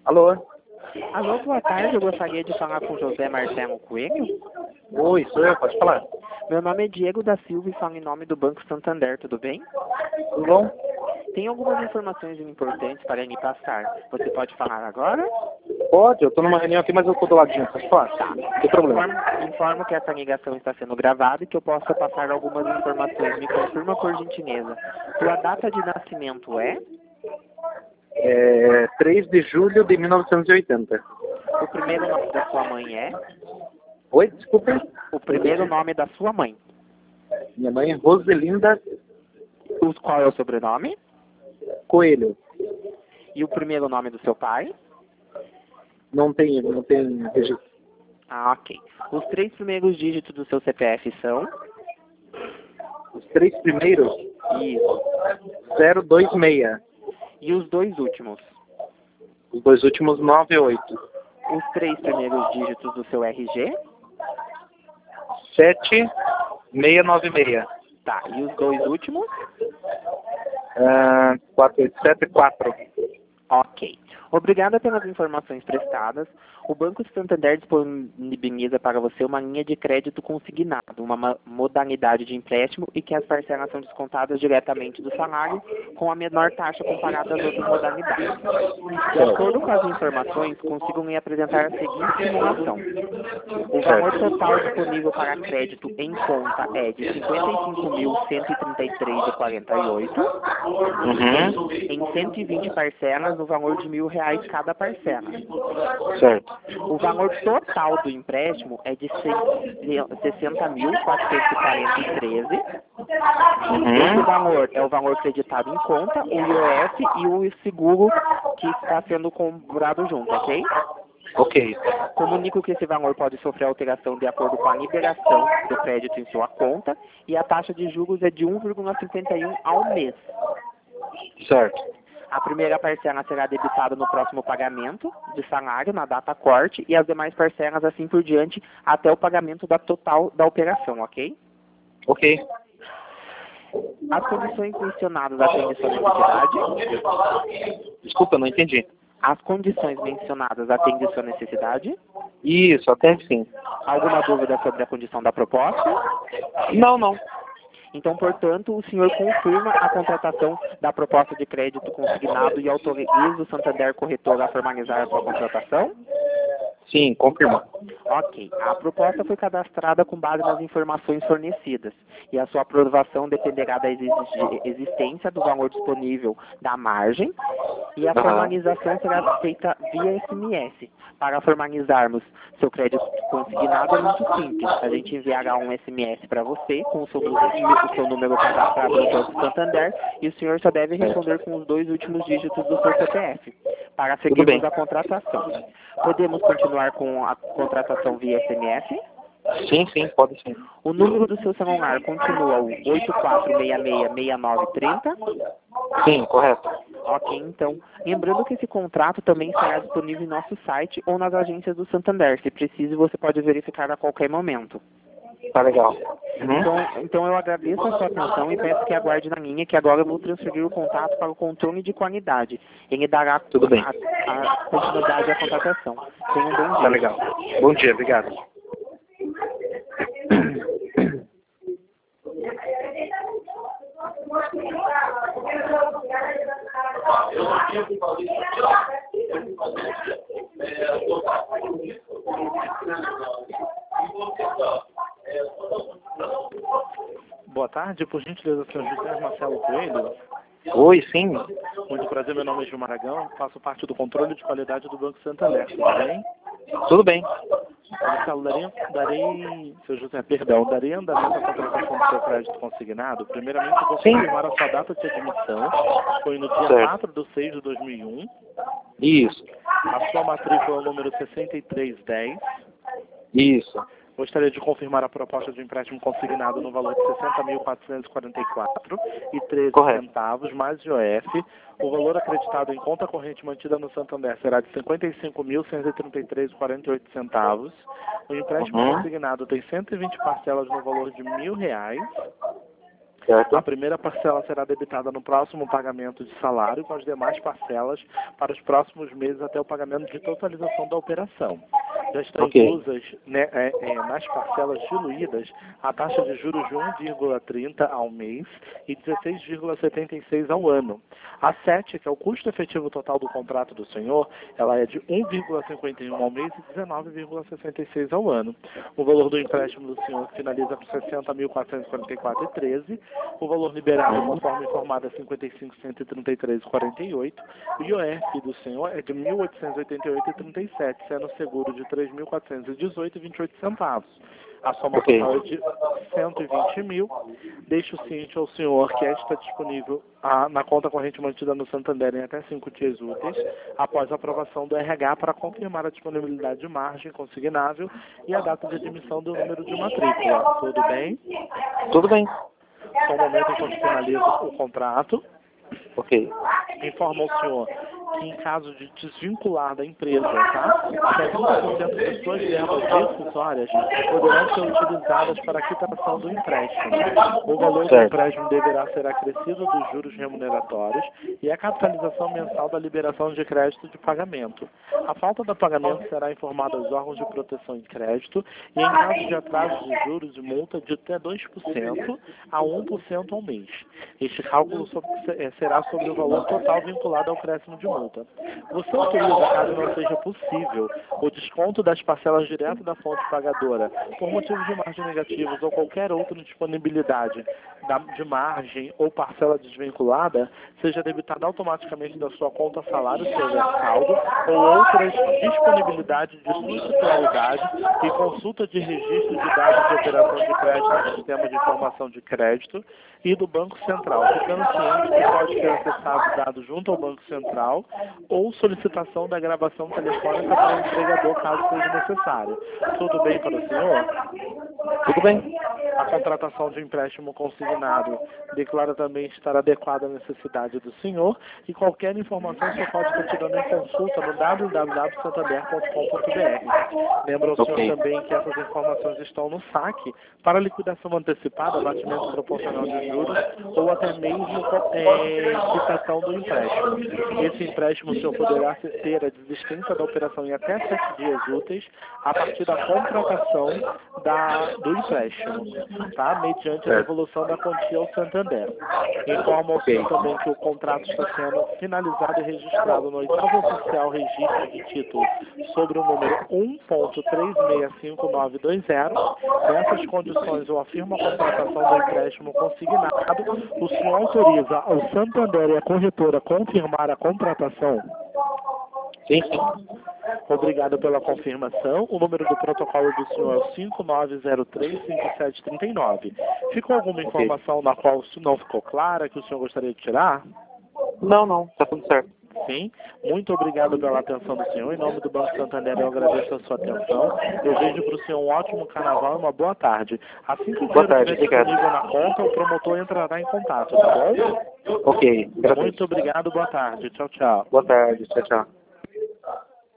Alô? Alô, boa tarde. Eu gostaria de falar com José Marcelo Coelho. Oi, sou eu, pode falar. Meu nome é Diego da Silva e falo em nome do Banco Santander, tudo bem? Tudo bom? Tem algumas informações importantes para me passar. Você pode falar agora? Pode, eu tô numa reunião aqui, mas eu tô do ladinho, pode falar? Tá. Não tem problema. Informo que essa ligação está sendo gravada e que eu possa passar algumas informações. Me confirma, por gentileza. Sua data de nascimento é? 3 de julho de 1980. O primeiro nome da sua mãe é? Oi, desculpa. O primeiro nome da sua mãe. Minha mãe é Roselinda Qual é o sobrenome? Coelho. E o primeiro nome do seu pai? Não tem registro. Ah, ok. Os 3 primeiros dígitos do seu CPF são? Os 3 primeiros? Isso. 026. E os 2 últimos? Os 2 últimos, 98. Os 3 primeiros dígitos do seu RG? 7696. Tá. E os 2 últimos? 4874. Ok. Obrigada pelas informações prestadas. O Banco Santander disponibiliza para você uma linha de crédito consignado, uma modalidade de empréstimo e que as parcelas são descontadas diretamente do salário com a menor taxa comparada às outras modalidades. De acordo com as informações, consigo lhe apresentar a seguinte simulação. O valor total disponível para crédito em conta é de R$ 55.133,48 em 120 parcelas no valor de R$ 1.000 cada parcela. Certo. O valor total do empréstimo é de 60.440,13. Esse valor é o valor creditado em conta, o IOF e o seguro que está sendo cobrado junto, ok? Ok. Comunico que esse valor pode sofrer alteração de acordo com a liberação do crédito em sua conta e a taxa de juros é de 1,51 ao mês. Certo. A primeira parcela será debitada no próximo pagamento de salário, na data corte, e as demais parcelas assim por diante até o pagamento da total da operação, ok? Ok. As condições mencionadas atendem sua necessidade? Desculpa, eu não entendi. As condições mencionadas atendem sua necessidade? Isso, até sim. Alguma dúvida sobre a condição da proposta? Não. Então, portanto, o senhor confirma a contratação da proposta de crédito consignado e autoriza o Santander Corretora a formalizar a sua contratação? Sim, confirma. Ok. A proposta foi cadastrada com base nas informações fornecidas e a sua aprovação dependerá da existência do valor disponível da margem e a formalização será feita via SMS. Para formalizarmos seu crédito consignado é muito simples. A gente enviará um SMS para você com o seu número cadastrado no Banco Santander e o senhor só deve responder com os 2 últimos dígitos do seu CPF para seguirmos a contratação. Podemos continuar com a contratação via SMS? Sim, pode sim. O número do seu celular continua o 84666930? Sim, correto. Ok, então. Lembrando que esse contrato também estará disponível em nosso site ou nas agências do Santander. Se preciso, você pode verificar a qualquer momento. Tá legal. Então eu agradeço a sua atenção e peço que aguarde na linha, que agora eu vou transferir o contato para o controle de qualidade. Ele dará Tudo bem. a continuidade à contratação. Tenha um bom dia. Tá legal. Bom dia, obrigado. Boa tarde, por gentileza, senhor José Marcelo Coelho. Oi, sim. Muito prazer, meu nome é Gil Maragão, faço parte do controle de qualidade do Banco Santander, tudo bem? Tudo bem. Marcelo, darei andamento à contratação do seu crédito consignado. Primeiramente, eu vou confirmar a sua data de admissão, foi no dia 4/6/2001. Isso. A sua matrícula é o número 6310. Isso. Gostaria de confirmar a proposta de empréstimo consignado no valor de R$ 60.444,13 mais IOF. O valor acreditado em conta corrente mantida no Santander será de R$ 55.133,48. O empréstimo consignado tem 120 parcelas no valor de R$ 1.000. Certo. A primeira parcela será debitada no próximo pagamento de salário, com as demais parcelas para os próximos meses até o pagamento de totalização da operação. Já estão inclusas, né, nas parcelas diluídas a taxa de juros de 1,30 ao mês e 16,76 ao ano. A 7, que é o custo efetivo total do contrato do senhor, ela é de 1,51 ao mês e 19,66 ao ano. O valor do empréstimo do senhor finaliza com 60.444,13. O valor liberado conforme informado é 55.133,48. O IOF do senhor é de 1.888,37, sendo seguro de 3.418,28 centavos. A soma total é de 120 mil. Deixo ciente ao senhor que esta está disponível na conta corrente mantida no Santander em até 5 dias úteis, após a aprovação do RH para confirmar a disponibilidade de margem consignável e a data de admissão do número de matrícula. Tudo bem? Tudo bem. Só um momento enquanto finalizo o contrato. Ok. Informa ao senhor que em caso de desvincular da empresa, tá? 70% das suas verbas decisórias poderão ser utilizadas para a quitação do empréstimo. O valor do empréstimo deverá ser acrescido dos juros remuneratórios e a capitalização mensal da liberação de crédito de pagamento. A falta do pagamento será informada aos órgãos de proteção de crédito e em caso de atraso de juros e multa de até 2% a 1% ao mês. Este cálculo será sobre o valor total vinculado ao acréscimo de multa. Você autoriza, caso não seja possível, o desconto das parcelas direto da fonte pagadora por motivos de margem negativos ou qualquer outra disponibilidade de margem ou parcela desvinculada, seja debitada automaticamente da sua conta salário, seja saldo, ou outras disponibilidades de subsidiariedade e consulta de registro de dados de operação de crédito no Sistema de Informação de Crédito e do Banco Central, ficando ciente que pode ser acessado dados junto ao Banco Central ou solicitação da gravação telefônica para o empregador, caso seja necessário. Tudo bem para o senhor? Tudo bem. A contratação de empréstimo consignado declara também estar adequada à necessidade do senhor e qualquer informação você pode estar tirando em consulta no www.santander.com.br. Lembra ao senhor também que essas informações estão no saque para liquidação antecipada, abatimento proporcional de juros ou até mesmo quitação do empréstimo. Esse empréstimo o senhor poderá ter a desistência da operação em até 7 dias úteis a partir da contratação do empréstimo, tá? Mediante a devolução da quantia ao Santander. Informa ao senhor também que o contrato está sendo finalizado e registrado no 8º Oficial Registro de Título sobre o número 1.365920. Nessas condições, eu afirmo a contratação do empréstimo consignado. O senhor autoriza ao Santander e a corretora confirmar a contratação? Sim, sim. Obrigado pela confirmação. O número do protocolo do senhor é o 5903-5739. Ficou alguma informação na qual não ficou clara, que o senhor gostaria de tirar? Não. Tá tudo certo. Sim. Muito obrigado pela atenção do senhor. Em nome do Banco Santander, eu agradeço a sua atenção. Desejo para o senhor um ótimo carnaval e uma boa tarde. Assim que o dinheiro estiver disponível na conta, o promotor entrará em contato, tá bom? Ok. Muito obrigado. Boa tarde. Tchau, tchau. Boa tarde. Tchau, tchau.